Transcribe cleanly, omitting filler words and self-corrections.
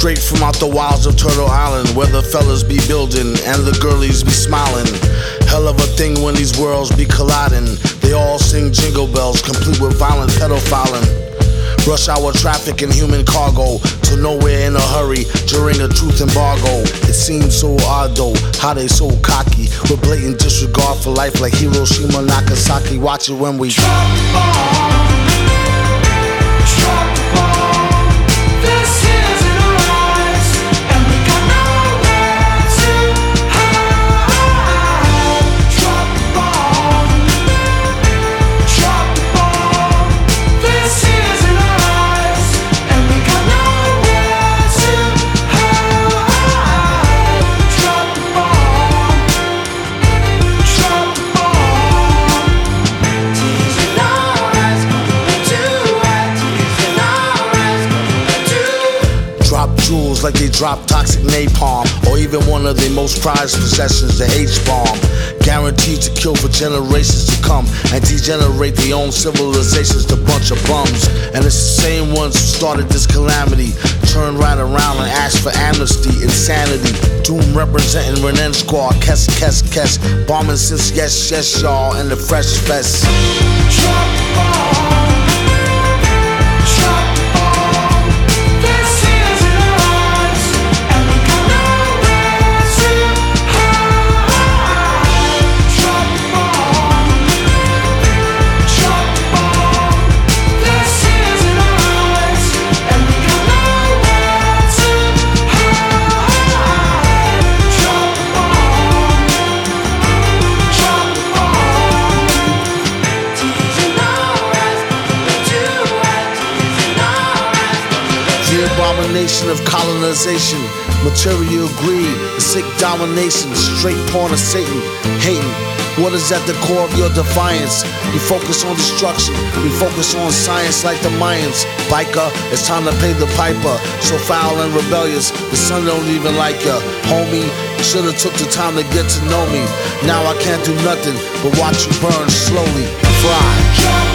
Straight from out the wilds of Turtle Island, where the fellas be building and the girlies be smiling. Hell of a thing when these worlds be colliding. They all sing jingle bells, complete with violent pedophiling. Rush hour traffic and human cargo, to nowhere in a hurry during a truth embargo. It seems so odd though, how they so cocky, with blatant disregard for life like Hiroshima, Nagasaki. Watch it when we drop the bomb. Drop the bomb. This is in our eyes, and we got nowhere to hide. Drop the bomb. Drop the bomb. This is in our eyes, and we got nowhere to hide. Drop the bomb. Drop the bomb. Tears in our eyes, gonna do it. Tears in our eyes, gonna do it. drop jewels like they drop toxic napalm, or even one of their most prized possessions, the H-bomb. Guaranteed to kill for generations to come and degenerate their own civilizations to bunch of bums. And it's the same ones who started this calamity, turn right around and ask for amnesty. Insanity. Doom representing Renan Squad. Kes, kes, kes. Bombing since yes, yes, y'all, and the Fresh Fest. Drop the bomb. Drop the bomb. This is in our eyes, and we got nowhere to hide. Drop the bomb. Drop the bomb. This is in our eyes, and we got nowhere to hide. Drop the bomb. Drop the bomb. Tears in our eyes, gonna do it. Tears in our eyes, gonna The abomination of colonization, material greed, sick domination, straight porn of Satan, hating. What is at the core of your defiance? We focus on destruction, we focus on science like the Mayans. Biker, it's time to pay the piper. So foul and rebellious, the sun don't even like ya. Homie, should've took the time to get to know me. Now I can't do nothing but watch you burn slowly, fry. Drop